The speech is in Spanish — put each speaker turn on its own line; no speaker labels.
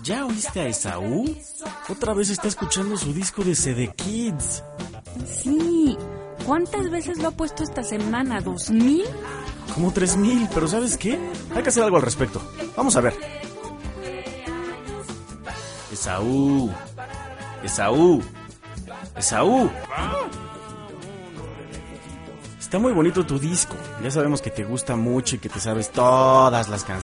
¿Ya oíste a Esaú? Otra vez está escuchando su disco de CD Kids.
Sí. ¿Cuántas veces lo ha puesto esta semana? ¿2000?
Como 3000, pero ¿sabes qué? Hay que hacer algo al respecto. Vamos a ver. Esaú. Esaú. Esaú. Está muy bonito tu disco. Ya sabemos que te gusta mucho y que te sabes todas las canciones.